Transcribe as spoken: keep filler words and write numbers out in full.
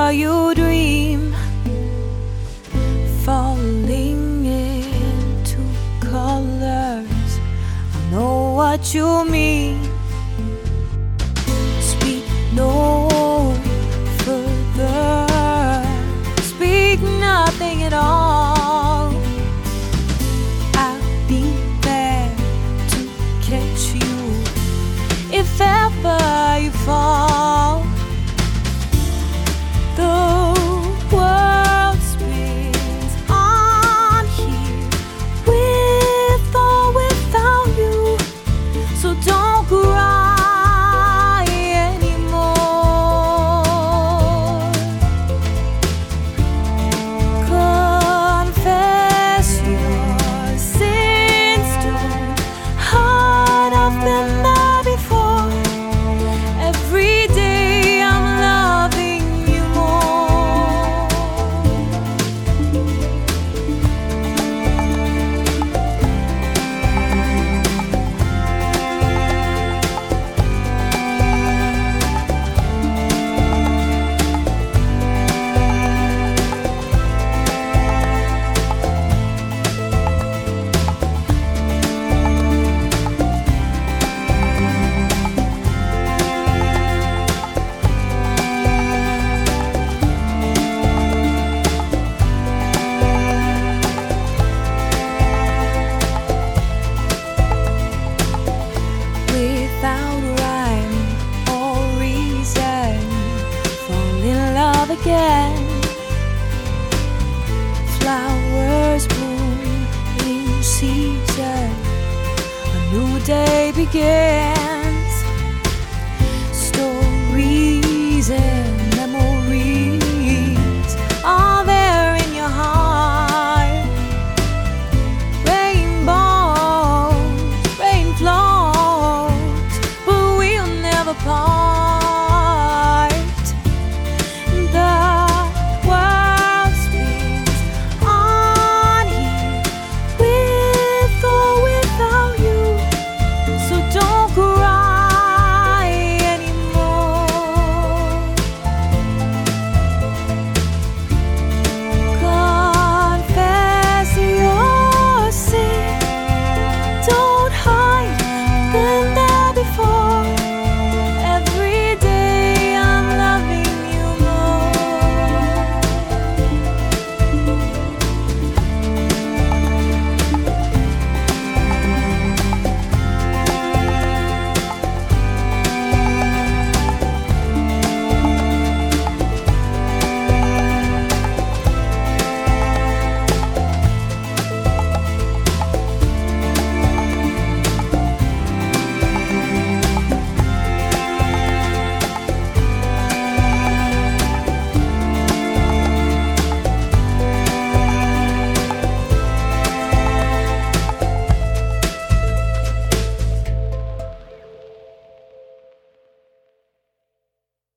whenever you dream, falling into colors. I know what you mean. Speak no further, speak nothing at all. I'll be there to catch you if ever you fall. The world spins on here, with or without you, so don't cry anymore. Confess your sins, don't hide, I've been there before. Every day I'm loving you more. Without rhyme or reason, fall in love again. Flowers bloom in season, a new day begins. Stories and memories are there in your heart. Rainbows, rain flows, but we'll never part.